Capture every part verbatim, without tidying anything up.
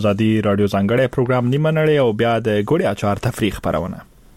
زادي رادیو ځانګړی پروګرام نیمه نړۍ او بیا د ګوړې اچار تفریح خبرونه.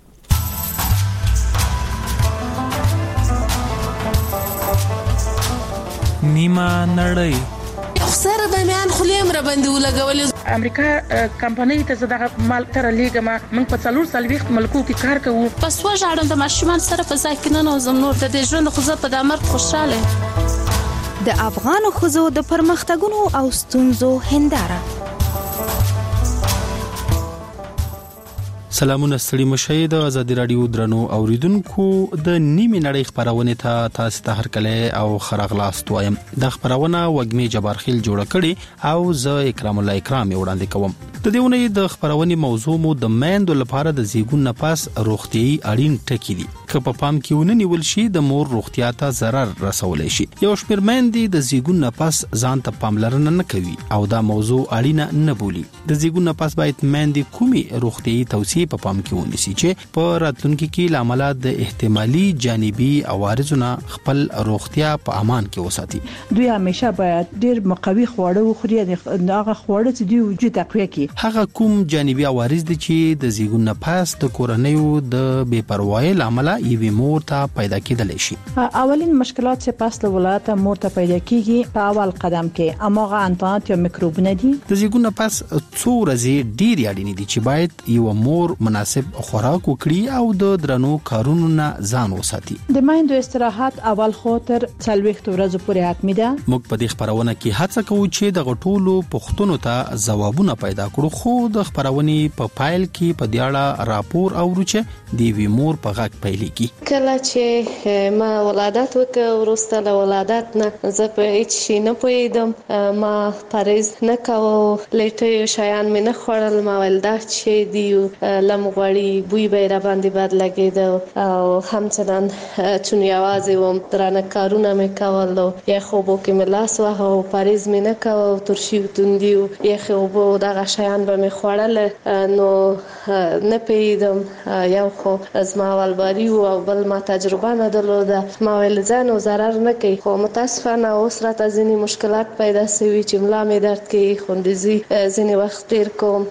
نیمه نړۍ سره د میان خلیم را باندې ولګول. امریکا کمپنۍ ته زده مال تر لیګما موږ په څلور سلويخت ملکو کې کار کوو. پس وژاړم د ماشومان سره په ځای کې نه نوزم نور د دې ژوند خو زه په د امر خوشاله. د افغان خزو د پرمختګونو او ستونزو هنداره. سلامونه ستړي مشه د آزادي رادیو درنو اوریدونکو د نیمه نړۍ خبرونه ته تاسو ته هرکله او خراغلاست وایم. د خبرونه وګمي جبارخیل جوړ کړي او زه اکرام الله اکرام وړاندې کوم. د دیونه د خبرونه موضوع مو د مېندو لپاره د زیګون نفس روغتيي اړین ټکی دي. که په پام کې ونی ول شي د مور روغتیا ته zarar رسولای شي. یو شمېر مېندې د زیګون نفس ځان ته پاملرنه نه کوي او دا موضوع اړینه نه بولي. د زیګون نفس باید مېندې کومي روغتيي توصیه په پام کې ونیسي چې په راتلونکي کې لامل د احتمالي جانبي عوارضونو خپل روغتیا په امان کې وساتي. دوی همیشه باید ډېر مقوي خواړه وخوري، هغه خواړه چې دوی وجود تقویه کوي. هغه کوم جانبي عوارض دي چې د زیګون نفس د کورنیو د بے پروايي لامل یوې مور ته پیدا کېدلی شي. اولین مشکلات چې پس له ولادت مور ته پیدا کیږي په اول قدم کې اماغه انتانات یا میکروبونه دي. د زیګون نفس څو ورځې ډېر اړین دي چې باید یو مور مناسب خوراک وکړي او د درنو کارونو نه ځان وساتي. د مایندو استراحت اول خاطر څلويخت ورځې پورې حتمی ده. موږ په دې خبرونه کې هڅه کوو چې د غټولو پښتنو ته ځوابونه پیدا کړو، خو د خبرونه په فایل کې په دیاړه راپور او روچه دی وی مور په غاک پیلېږي. کله چې ما ولادت وکړ ورسته له ولادت نه زه په هیڅ شي نه پوهیدم، ما پرهیز نه کاوه، لټي شیان مې نه خوړل، ما ولدا چې دی لمغوړی بوی به را باندې بد لګید او همچنان چون یوازې وم درانه کارونه مې کول یا خوبو کې مې لاس واه او پرهیز مې نه کاوه، ترشي توندیو یا خوبو دغه شیان به مې خوړل نو نه پیدم. یو خو از ما ولباري او بل ما تجربه نه درلوده، ما ول ځان او zarar نه کوي، خو متاسفانه اوس راته ځینې مشکلات پیدا شوي چې ملا مې درد کوي، خوندزي ځینې وخت ډیر کوم.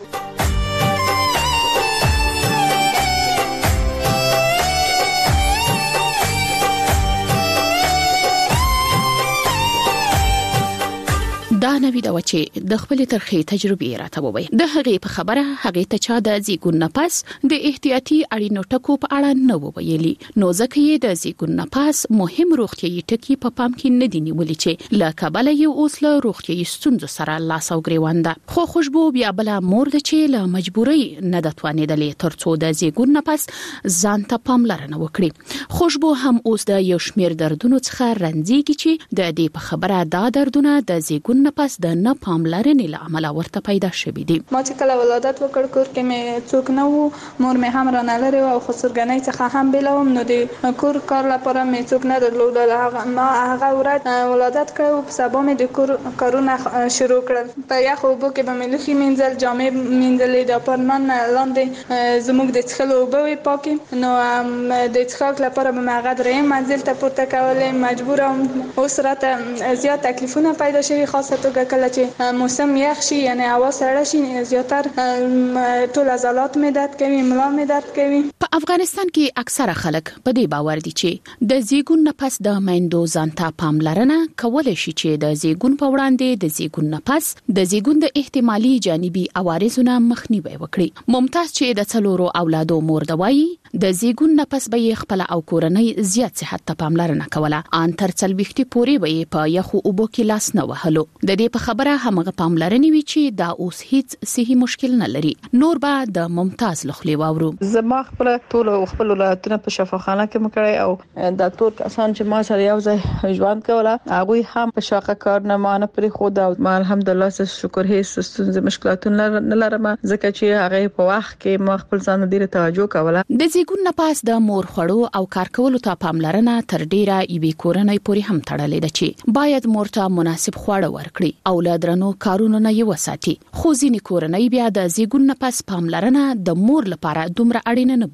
دا نوې دا چې د خپل ترخی تجربه راته ووي. د هغې په خبره هغې ته چا د زیګون نفس د احتیاطي اړینو ټکو په اړه نه وویلي، نو ځکه یې د زیګون نفس مهم روغتيایي ټکي په پام کې نه دي نیولي چې له کبله یو اوس له روغتيایي ستونزو سره لاس او ګریوانده. خو خوشبو بیا بل مور د چې له مجبورۍ نه د توانېدلې ترڅو د زیګون نفس ځان ته پاملرنه وکړي. خوشبو هم اوس د یو شمېر دردونو څخه رنځيږي چې د دې په خبره دا دردونه د زیګون پس د نه پاملرنې له امله ورته پیدا شوې دي. ما چې کله ولادت وکړ کور کې مې څوک نه وو، مور مې هم را نه لري او خسرګنۍ څخه هم بلوم، نو د کور کار لپاره مې څوک نه درلودل. ما هغه ورځ ولادت کړو، په سبا مې د کور کارونه شروع کړل. په یخ اوبو کې به مې لوښي مینځل، جامې مینځلې، د اپارتمان لاندې زموږ د څښلو اوبه وې پاکې، نو د څښاک لپاره به مې هغه درېیم منزل ته پورته کولې. مجبور ام اوس راته زیات تکلیفونه پیدا شوي، خاصه توګه کله چې موسم یخ شي یعنی هوا سړه شي، زیاتر ټول عضلات مې درد کوي، ملا مې درد کوي. په افغانستان کې اکثره خلک په دې باور دي چې د زیګون نفس د مېندو ځان ته پاملرنه کولای شي چې د زیګون په وړاندې د زیګون نفس د زیګون د احتمالي جانبي عوارضونو مخنیوي وکړي. ممتاز چې د څلورو اولادو مور دوایي د زیګون نفس به خپل او کورنۍ زیات صحت ته پاملرنه کوله، ان تر څلويختي پورې به په یخو اوبو کې لاس نه وهلو. د دې په خبره همغه پاملرنې وی چې دا اوس هیڅ صحي مشکل نه لري. نور به د ممتاز لخلې واورو. زما خپل ټول خپل ولایتونه په شفاخانه کې مکړی او د ټول کسان چې ما سره یو ځای ژوند کوله هغه هم په شاقه کار نه مانه پرې خو دا ما الحمدلله شکر هیڅ ستونزې مشکلاتونه نه لرم، ځکه چې هغه په وخت کې ما خپل ځان ډیره توجه کوله. د زیګون نفس د مور خوړو او کار کولو ته پاملرنه تر ډیره یوې کورنۍ پورې هم تړلې ده چې باید مور ته مناسب خواړه ورکړي او له درنو کارونو نه یې وساتي. خو ځینې کورنۍ بیا د زیګون نفس پاملرنه د مور لپاره دومره اړینه نه بولي.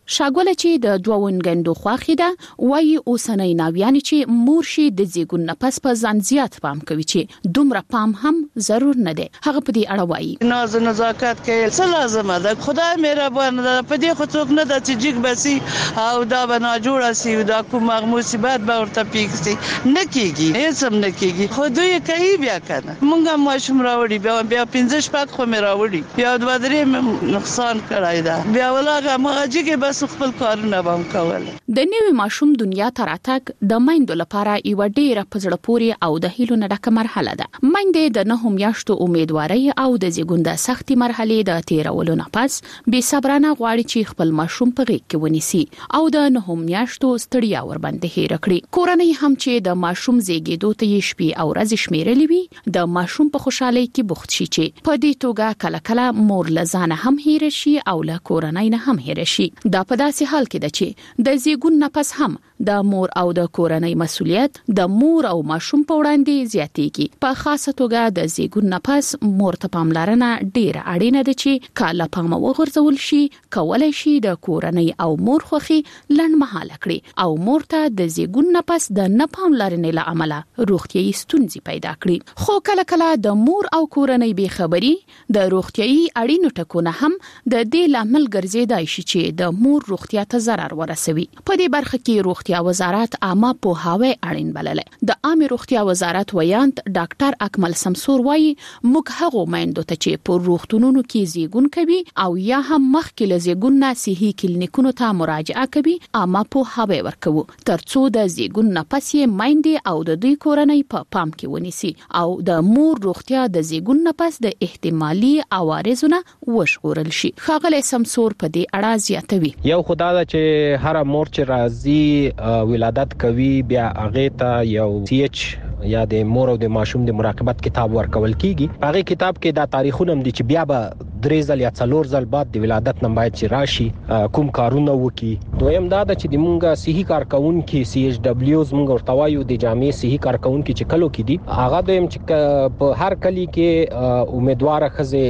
شاګوله چې د دوونګندو خواخې ده وایي اوسنۍ ناویان چې مور شي د زیګون نفس په ځان زیات پام کوي چې دومره پام هم ضرور نه دی. هغه په دې اړه وایي ناز نزاکت کې څه لازم ده، خدای مهربان ده، په دې خو څوک نه د چې بسي او دا بنا جوړه سي دا کوم مصیبت به ورته پیښ سي نه کیږي، هیڅ هم نه کیږي. خو دوی کوي بیا کنه مونږه ماشوم راوړي بیا بیا پنځه شپږ خو مې راوړي بیا د بدرې نقصان کړای دا بیا ولاګه ماجی کې بس خپل کارونه بم کول. د نوې ماشوم دنیا ته راتګ د میندو لپاره یو ډېره پزړه پوري او د هیلو نه ډکه مرحله ده. میندې د نه میاشتو امیدواري او د زیګون د سختي مرحلې د تیرولو نه پس بې صبرانه غواړي چې خپل ماشوم په غېږ کې ونیسي او د نه میاشتو ستړیا ور باندې هېر کړي. کورنۍ هم چې د ماشوم زیږېدو ته یې شپې او ورځې شمیرلې وي د ماشوم په خوشحالۍ کې بوخت شي چې په دې توګه کله کله مور لزانه هم هېر شي او له کورنۍ نه هم هېر شي. دا په داسې حال کې ده چې د زیګون نه پس هم د مور او د کورنۍ مسؤلیت د مور او ماشوم په وړاندې زیاتېږي. په خاصه توګه د زیګون نه پس مور ته پاملرنه ډیره اړینه ده چې کله پام وغورځول شي کولای شي د کورنۍ او مور خوخي لنډ مهاله کړي او مور ته د زیګون نه پس د نه پاملرنې له امله روغتيایي ستونزې پیدا کړي. خو کله کله د مور او کورنۍ بې خبري د روغتيایي اړینو ټکونه هم د دې لامل ګرځیدای شي چې د مور روغتیا ته ضرر ورسوي. په دې برخه کې روغتیا وزارت عامه پوهاوی اړین بللې. د عامه روغتیا وزارت ویاند ډاکټر اکمل سمسور وایي موږ هغه مایندو ته چې په روغتونونو کې زیګون کوي او یا هم مخکې له زیګون نه صحي کلینیکونو ته مراجعه کوي عامه پوهاوی ورکوي ترڅو د زیګون نه پس یې مایندې او د دوی کورنۍ په پام کې ونیسي او د مور روغتیا د زیګون نه پس د احتمالي عوارضونو وژغورل شي. ښاغلی سمسور په دې اړه زیاتوي یو خدای دا چې هر مور چې راځي ولادت کوي بیا هغه ته یو سی ایچ یا د مور او د ماشوم د مراقبت کتاب ورکول کیږي. هغه کتاب کې دا تاریخونه هم دي چې بیا به درې ځل یا څلور ځل بعد د ولادت نه باید چې راشي کوم کارونه وکي. دویم دا چې د مونږه صحي کارکونکو سی ایچ دبلیوز مونږ ورته وایو د جامع صحي کارکونکو چې کلو کې دي هغه دویم چې په هر کلی کې امیدوار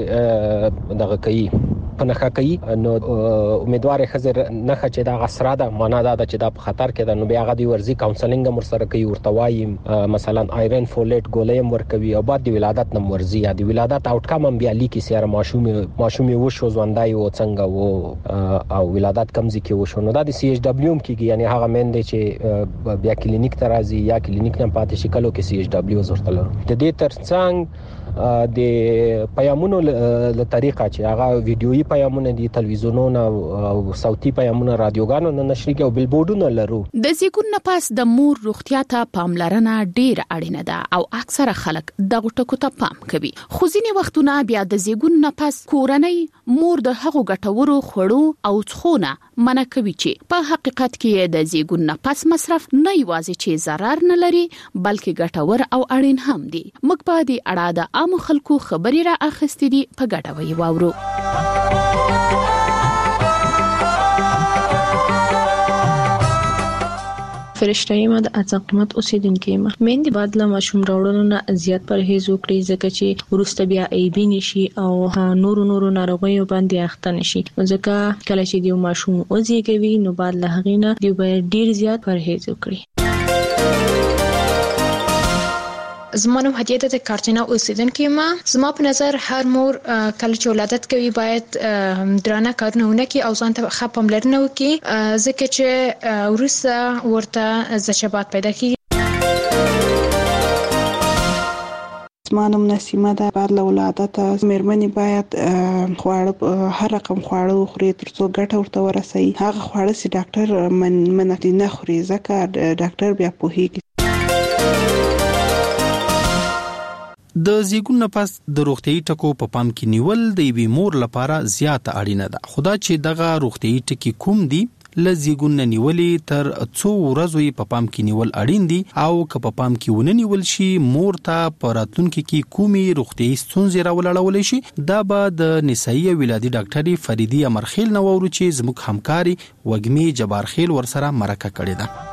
خزه دغه کوي پنهخه کوي نو امیدوار خزر نه چې دا غسره ده معنا دا چې دا په خطر کې ده نو بیا غو دی ورزي کاونسلینګ هم سره کوي ورته وایي مثلا آیرن فولیټ ګولې هم ورکوي او بعد د ولادت نم ورزي یا د ولادت اوټ کم هم بیا لیکي سره ماشوم ماشوم یو شو ځوندای او څنګه وو او ولادت کمزې کې وشو نو دا د سی ایچ دبلیو کېږي یعنی هغه مند چې بیا کلینیک ته راځي یا کلینیک نه پاتې شي کلو کې سی ایچ دبلیو ورته لرو. د دې ترڅنګ د پیامونو له طریقه چې هغه ویډیويي پیامونه دي تلویزیونونو او صوتي پیامونه رادیوګانو نه نشري او بلبورډونه لرو. د زیګون نه پاس د مور روغتیا ته پاملرنه ډیره اړینه ده او اکثره خلک دغه ټکو ته پام کوي. خو ځینې وختونه بیا د زیګون نه پاس کورنۍ مور د هغو ګټورو خوړو او څخونه منع کوي چې په حقیقت کې د زیګون نه پاس مصرف نه یوازې چې ضرر نه لري بلکې ګټور او اړین هم دي. موږ په دې اړه د عام خلکو خبري را اخستې دي په ګډه وی واورو. فرشته یم د اعظم قیمت اوسیدونکو یم. مېندې باید له ماشوم راوړلو نه زیات پرهیز وکړي ځکه چې ورسته بیا ایبي نشي او نورو نورو ناروغیو باندې اخته نشي. ځکه کله چې دیو ماشوم وزېږوي نو باید له هغې نه دیو باید ډیر زیات پرهیز وکړي. زما نوم هدیه ده د کارتینا اوسیدونکې ما. زما په نظر هر مور کله چې ولادت کوي باید درانه کارونه ونه کړي او ځان ته ښه پاملرنه وکړي ځکه چې وروسته ورته ضچبات پیدا کیږي. زما نوم نسیمه ده. بعد له ولادته مېرمنې باید خواړه هر رقم خواړه وخوري ترڅو ګټه ورته ورسوي. هغه خواړه چې ډاکټر منع نه خوري ځکه ډاکټر بیا پوهیږي. د زیګون نه پس د روغتيایي ټکو په پام کې نیول د وی مور لپاره زیاته اړینه ده. خدا چې دغه روغتيایي ټکی کوم دي ل زیګون نه نیولې تر څو ورځې په پام کې نیول اړین دي او که په پام کې ونه نیول شي مور ته پراتونکو کې کومي روغتيایي ستونزې راولړول شي. دا به د نسایي ولادي ډاکټري فریدي امرخیل نو ورو چې زموږ همکاري وګمي جبارخیل ورسره مرکه کړې ده.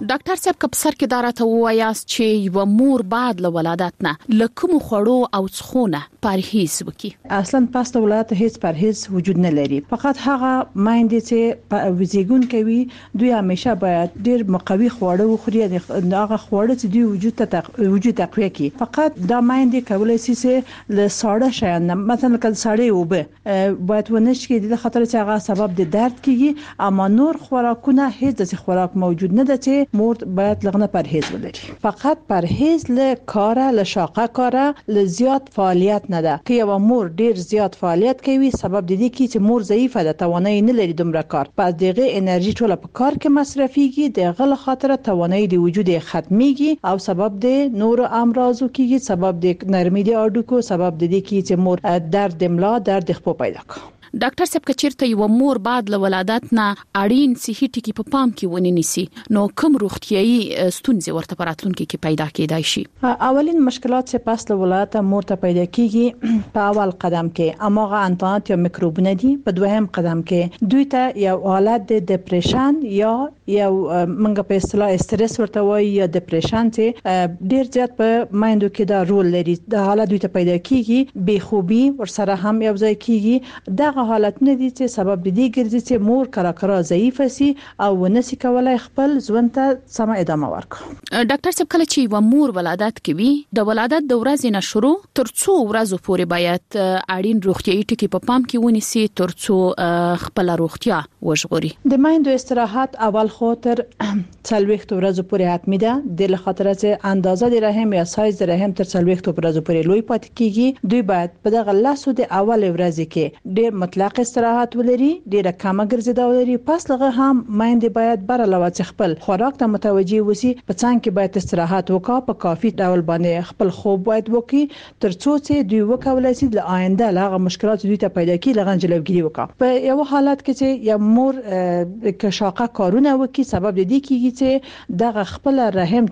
ډاکټر صاحب کپ سر کې دارته وایاست چې یو مور بعد له ولادت نه لکه مخړو او څخونه پرهیز وکي. اصلا پس د ولادت هیڅ پرهیز وجود نه لري، فقط هغه مایندې چې وزیګون کوي دوی همیشه باید ډیر مقوي خواړه وخوري، هغه خواړه چې دوی وجود ته تق... وجود تقویه کوي. فقط دا مایندې کولای شي چې له ساړه شیان مثلا کله ساړې وبه باید ونش کې د خطر چې هغه سبب د درد کیږي، اما نور خوراکونه هیڅ د خوراک موجود نه ده چې مور باید لغنه پرهیز ولري. فقط پرهیز له کاره له شاقه کاره له زیات فعالیت نه ده که یو مور ډیر زیات فعالیت کوي سبب د دې کې چې مور ضعیفه ده، توانایي نه لري دومره کار، پس دغه انرژي ټوله په کار کې مصرفيږي، دغه له خاطر توانایي د وجود ختميږي او سبب د نور امراضو کېږي، سبب د نرمي د اډوکو، سبب د دې کې چې مور درد ملا درد خپو پیدا کوي. ډاکټر صاحب کچیرته یو مور بعد له ولادت نه اړین صحي ټکي په پام کې ونی نسی نو کوم روغتيایي ستونزې ورته پراتلونکو کې پیدا کېدای شي؟ اولین مشکلات چې پس له ولادت مور ته پیدا کیږي په اول قدم کې اماغه انتانات یا میکروبونه دي، په دویم قدم کې دوی ته یو حالت د ډیپریشن یا یو منګه په اصطلاح استرس ورته وایي یا ډیپریشن چې ډیر زیات په مایندو کې دا رول لري، دا حالت دوی ته پیدا کیږي، بې خوبي ورسره هم یو ځای کیږي. دا حالتونه دي چې سبب دي ګرځي چې مور کرا کرا ضعیف سي او ونسي کولای خپل ژوند ته سم ادامه ورکړي. ډاکټر صاحب کله چې و مور ولادت کوي د ولادت د ورځې نه شروع تر څو ورځې پورې باید اړین روغتيایي ټکي په پام کې ونیسي تر څو خپل روغتیا وژغوري. د مایندو استراحت اول خاطر څلويخت ورځې پورې حتمی ده، د خاطر چې اندازه د رحم یا سایز د رحم تر څلويخت ورځې پورې لوی پاتې کیږي. دوی باید په دغه لاسو د اول ورځې کې ډېر مطلق استراحت ولري، ډیره کمه ګرځیدا ولري، پس لغه هم مایندې باید بر علاوه خپل خوراک ته متوجي وسی، په څنګه کې باید استراحت وکړي، په کافي ډول باندې خپل خوب باید وکړي تر څو چې دوی وکولای شي د آینده لغه مشکلات دوی ته پیدا کړي لغه جلوګیری وکړي. په یو حالت کې چې یو مور کشاقه کارونه وکړي سبب د دې کیږي چې دغه خپل رحم